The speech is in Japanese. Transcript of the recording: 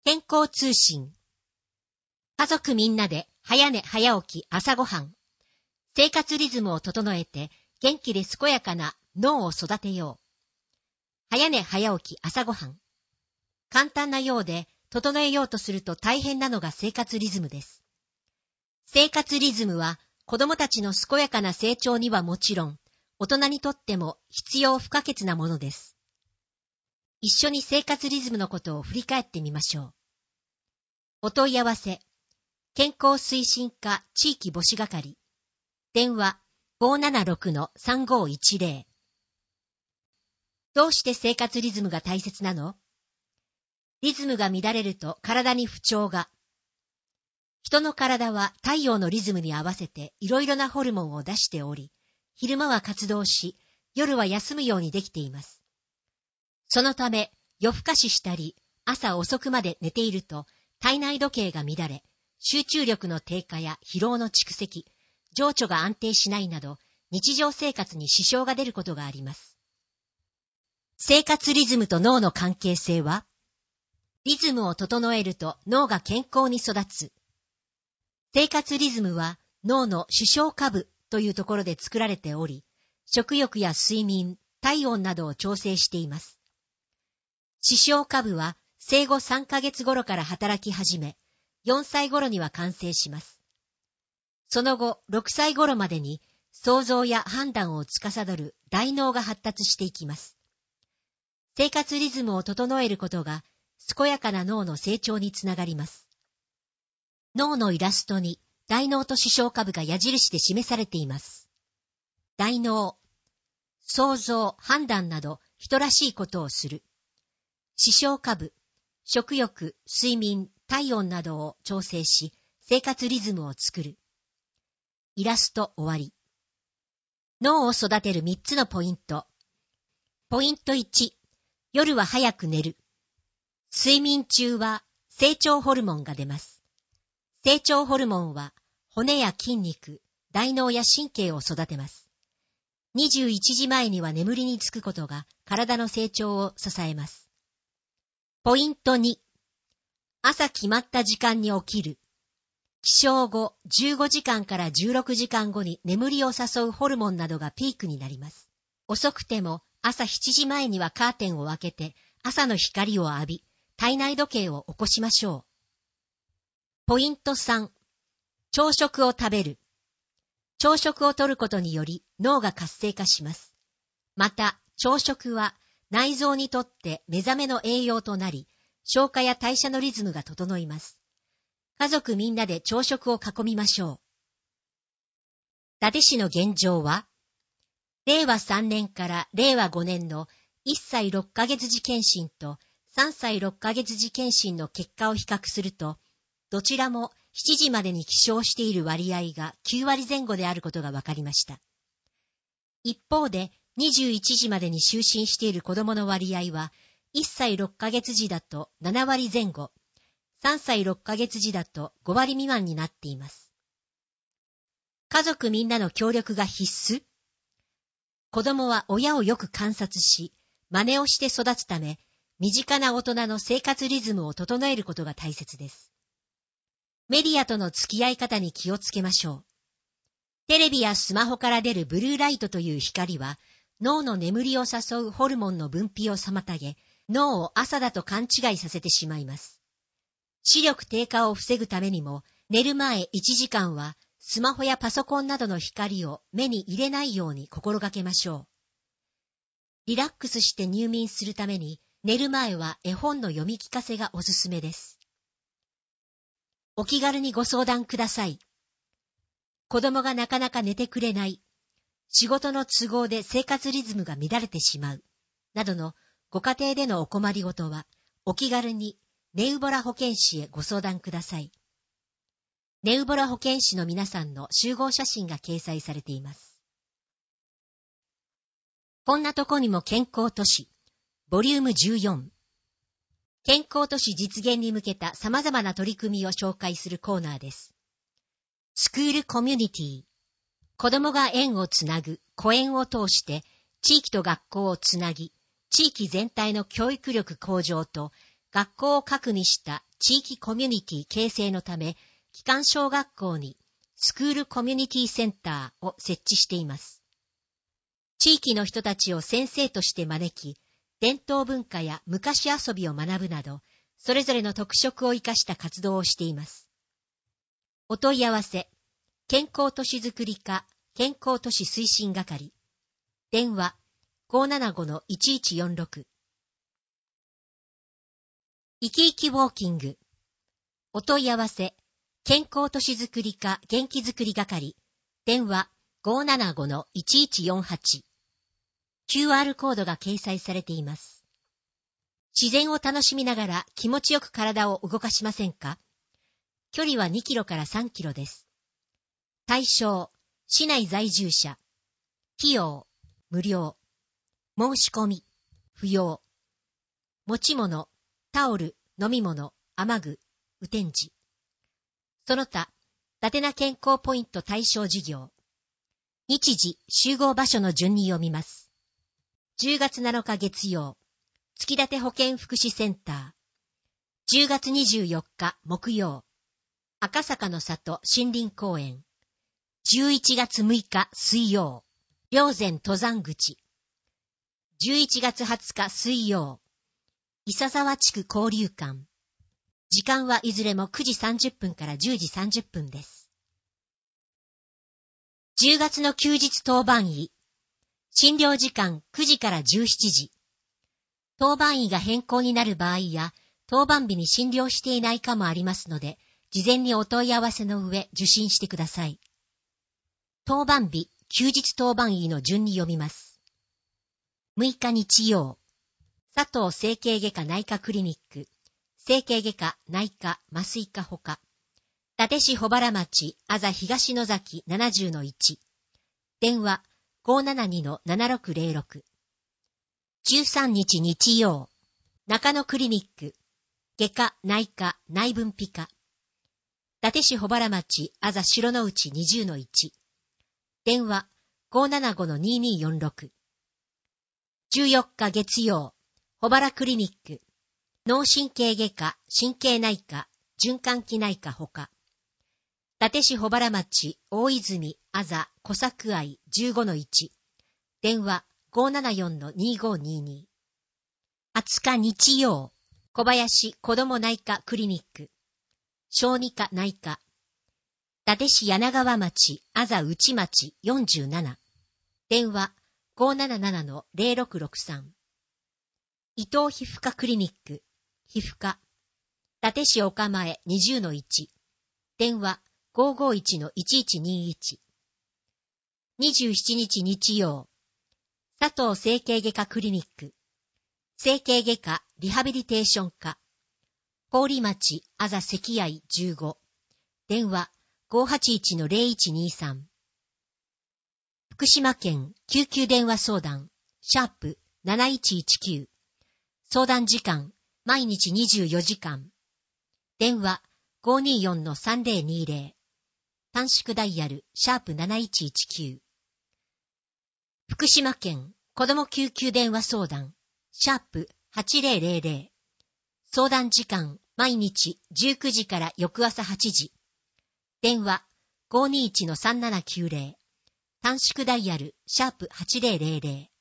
健康通信。家族みんなで早寝早起き朝ごはん。生活リズムを整えて元気で健やかな脳を育てよう。早寝早起き朝ごはん。簡単なようで整えようとすると大変なのが生活リズムです。生活リズムは子供たちの健やかな成長にはもちろん、大人にとっても必要不可欠なものです。一緒に生活リズムのことを振り返ってみましょう。お問い合わせ、健康推進課地域母子係、電話 576-3510。どうして生活リズムが大切なの？リズムが乱れると体に不調が。人の体は太陽のリズムに合わせていろいろなホルモンを出しており、昼間は活動し、夜は休むようにできています。そのため、夜更かししたり、朝遅くまで寝ていると、体内時計が乱れ、集中力の低下や疲労の蓄積、情緒が安定しないなど、日常生活に支障が出ることがあります。生活リズムと脳の関係性は？リズムを整えると脳が健康に育つ。生活リズムは脳の視床下部というところで作られており、食欲や睡眠、体温などを調整しています。視床下部は生後3ヶ月頃から働き始め、4歳頃には完成します。その後、6歳頃までに想像や判断を司る大脳が発達していきます。生活リズムを整えることが健やかな脳の成長につながります。脳のイラストに大脳と視床下部が矢印で示されています。大脳、想像、判断など人らしいことをする。視床下部、食欲、睡眠、体温などを調整し、生活リズムを作る。イラスト終わり。脳を育てる3つのポイント。ポイント1、夜は早く寝る。睡眠中は成長ホルモンが出ます。成長ホルモンは骨や筋肉、大脳や神経を育てます。21時前には眠りにつくことが体の成長を支えます。ポイント2、朝決まった時間に起きる。起床後15時間から16時間後に眠りを誘うホルモンなどがピークになります。遅くても朝7時前にはカーテンを開けて朝の光を浴び、体内時計を起こしましょう。ポイント3、朝食を食べる。朝食をとることにより脳が活性化します。また、朝食は内臓にとって目覚めの栄養となり、消化や代謝のリズムが整います。家族みんなで朝食を囲みましょう。伊達市の現状は、令和3年から令和5年の1歳6ヶ月時検診と3歳6ヶ月時検診の結果を比較すると、どちらも7時までに起床している割合が9割前後であることが分かりました。一方で、21時までに就寝している子供の割合は、1歳6ヶ月時だと7割前後、3歳6ヶ月時だと5割未満になっています。家族みんなの協力が必須？子供は親をよく観察し、真似をして育つため、身近な大人の生活リズムを整えることが大切です。メディアとの付き合い方に気をつけましょう。テレビやスマホから出るブルーライトという光は、脳の眠りを誘うホルモンの分泌を妨げ、脳を朝だと勘違いさせてしまいます。視力低下を防ぐためにも、寝る前1時間は、スマホやパソコンなどの光を目に入れないように心がけましょう。リラックスして入眠するために、寝る前は絵本の読み聞かせがおすすめです。お気軽にご相談ください。子供がなかなか寝てくれない。仕事の都合で生活リズムが乱れてしまう。などのご家庭でのお困りごとは、お気軽にネウボラ保健師へご相談ください。ネウボラ保健師の皆さんの集合写真が掲載されています。こんなとこにも健康都市、ボリューム14。健康都市実現に向けた様々な取り組みを紹介するコーナーです。スクールコミュニティ。子供が縁をつなぐ、コ縁を通して、地域と学校をつなぎ、地域全体の教育力向上と学校を核にした地域コミュニティ形成のため、基幹小学校にスクールコミュニティセンターを設置しています。地域の人たちを先生として招き、伝統文化や昔遊びを学ぶなど、それぞれの特色を生かした活動をしています。お問い合わせ、健康都市づくり課健康都市推進係。電話、575-1146。生き生きウォーキング。お問い合わせ、健康都市づくり課元気づくり係。電話、575-1148。QR コードが掲載されています。自然を楽しみながら気持ちよく体を動かしませんか？距離は2キロから3キロです。対象、市内在住者。費用、無料。申し込み、不要。持ち物、タオル、飲み物、雨具、雨天時。その他、伊達な健康ポイント対象事業。日時、集合場所の順に読みます。10月7日月曜、月立保健福祉センター。10月24日木曜、赤坂の里森林公園。11月6日水曜、霊山登山口。11月20日水曜、伊佐沢地区交流館。時間はいずれも9時30分から10時30分です。10月の休日当番医。診療時間9時から17時。当番医が変更になる場合や、当番日に診療していないかもありますので、事前にお問い合わせの上受診してください。当番日、休日当番医の順に読みます。6日日曜、佐藤整形外科内科クリニック、整形外科内科麻酔科ほか、伊達市保原町あざ東野崎 70-1。電話 572-7606。13日日曜、中野クリニック、外科内科内分泌科。伊達市保原町あざ白の内 20-1。電話 575-2246。14日月曜、保原クリニック、脳神経外科、神経内科、循環器内科ほか。伊達市保原町大泉あざ小作愛 15-1。電話 574-2522。20日日曜、小林子ども内科クリニック、小児科内科。伊達市柳川町あざ内町47。電話 577-0663。伊藤皮膚科クリニック、皮膚科。伊達市岡前 20-1。電話 551-1121。27日日曜、佐藤整形外科クリニック、整形外科リハビリテーション科。郡町あざ関愛15。電話 581-0123。福島県救急電話相談、シャープ7119。相談時間、毎日24時間。電話 524-3020。短縮ダイヤル、シャープ7119。福島県子ども救急電話相談、シャープ8000。相談時間、毎日19時から翌朝8時。電話 521-3790。短縮ダイヤル、シャープ8000。